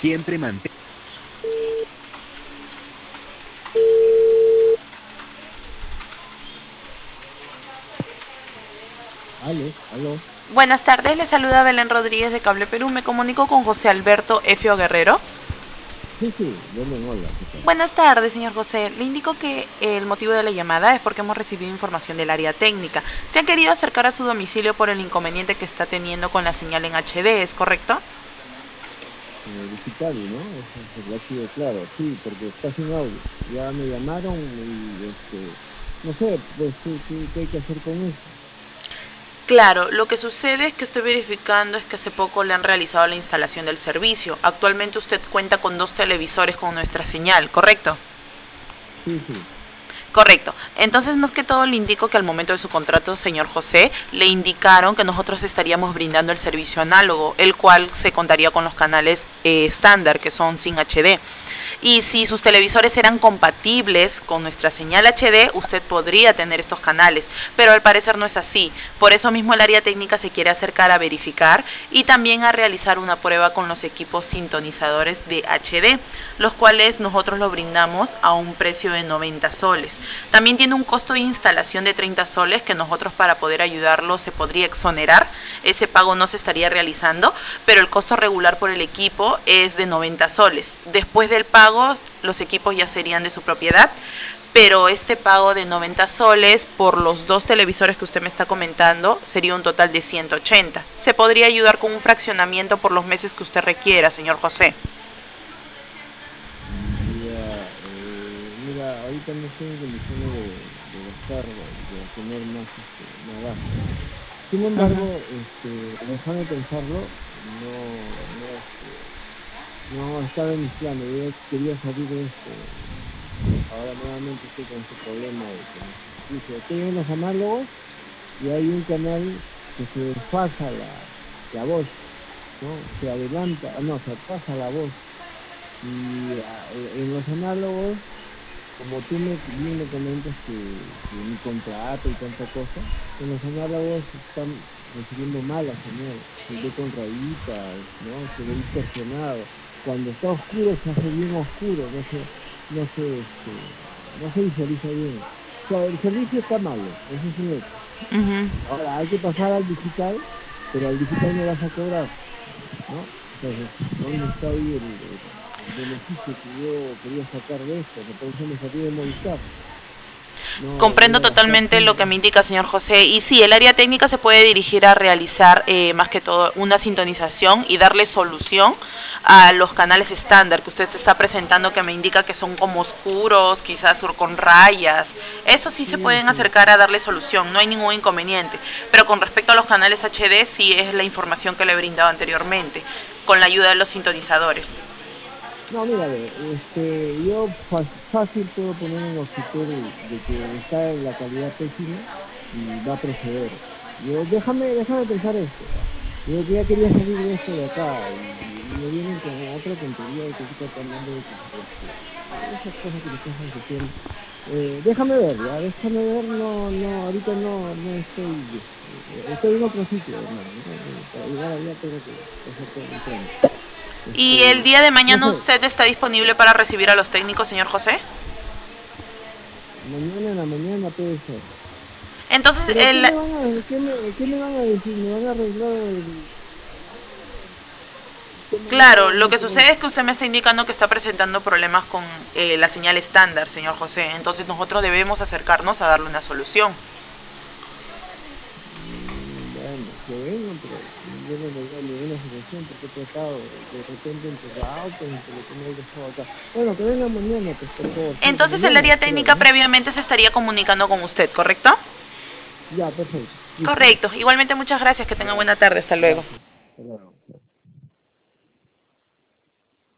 Siempre mantén. Aló, aló. Buenas tardes, le saluda Belén Rodríguez de Cable Perú. Me comunico con José Alberto Efio Guerrero. Sí, sí, Belén, hola, ¿qué tal? Buenas tardes, señor José. Le indico que el motivo de la llamada es porque hemos recibido información del área técnica. Se han querido acercar a su domicilio por el inconveniente que está teniendo con la señal en HD, ¿es correcto? Digital, ¿no? Eso ya ha sido claro, sí, porque está sin audio. Ya me llamaron y, no sé, pues, ¿qué hay que hacer con eso? Claro, lo que sucede es que estoy verificando es que hace poco le han realizado la instalación del servicio. Actualmente usted cuenta con 2 televisores con nuestra señal, ¿correcto? Sí, sí. Correcto. Entonces, más que todo, le indico que al momento de su contrato, señor José, le indicaron que nosotros estaríamos brindando el servicio análogo, el cual se contaría con los canales estándar, que son sin HD. Y si sus televisores eran compatibles con nuestra señal HD, usted podría tener estos canales, pero al parecer no es así. Por eso mismo el área técnica se quiere acercar a verificar y también a realizar una prueba con los equipos sintonizadores de HD, los cuales nosotros lo brindamos a un precio de 90 soles. También tiene un costo de instalación de 30 soles que nosotros, para poder ayudarlo, se podría exonerar. Ese pago no se estaría realizando, pero el costo regular por el equipo es de 90 soles. Después del pago, los equipos ya serían de su propiedad, pero este pago de 90 soles por los 2 televisores que usted me está comentando sería un total de 180. Se podría ayudar con un fraccionamiento por los meses que usted requiera, señor José. Ya, mira, ahorita no estoy en condiciones de gastar, de tener más gasto. Sin Uh -huh. embargo, déjame pensarlo, no estaba en mis planes, yo quería salir de esto. Ahora nuevamente estoy con ese problema de que nuestro servicio, estoy en los análogos y hay un canal que se desfasa la voz, ¿no? Se adelanta, no, se atrasa la voz. Y en los análogos, como tú bien me comentas que mi contrato y tanta cosa, en los análogos están recibiendo mala señal, se ve con rayitas, ¿no? Se ve distorsionado. Cuando está oscuro se hace bien oscuro, no se, no se visualiza bien. O sea, el servicio está malo, eso es un hecho. Uh -huh. Ahora hay que pasar al digital, pero al digital me vas a cobrar, ¿no? Entonces, ¿dónde está ahí el beneficio que yo quería sacar de esto? ¿No? Por eso me salí de Movistar. No voy Comprendo a gastar totalmente lo que tiempo. me indica, señor José. Y sí, el área técnica se puede dirigir a realizar más que todo una sintonización y darle solución a los canales estándar que usted está presentando, que me indica que son como oscuros, quizás con rayas. Eso sí se Sí, pueden sí. acercar a darle solución, no hay ningún inconveniente. Pero con respecto a los canales HD, sí es la información que le he brindado anteriormente, con la ayuda de los sintonizadores. No, mira, ve, yo fácil puedo poner en Oxitel de que está en la calidad pésima y va a proceder. Déjame pensar esto. Yo ya quería salir de esto de acá y me vienen con otra tontería de que ahorita están hablando de esas cosas que me están ofreciendo. Déjame ver, ya, déjame ver, ahorita no estoy, estoy en otro sitio, hermano, ¿no? Para llegar allá tengo que hacer todo un trámite. ¿Y el día de No mañana sé, usted está disponible para recibir a los técnicos, señor José? mañana en la mañana puede ser. Entonces, Pero ¿qué me van a decir? ¿Me van a arreglar cómo claro, lo no que tengo? sucede es que usted me está indicando que está presentando problemas con la señal estándar, señor José. Entonces nosotros debemos acercarnos a darle una solución. Bueno, que vengan, pero yo no les doy ninguna solución porque he tratado de repente entre router, entre lo que me he dejado acá. Bueno, que vengan mañana, pues por favor, sí, Entonces el mañana, área creo, técnica ¿no? previamente se estaría comunicando con usted, ¿correcto? Ya, perfecto, listo. Correcto. Igualmente muchas gracias. Que tenga buena tarde. Hasta luego. Gracias. Hasta luego.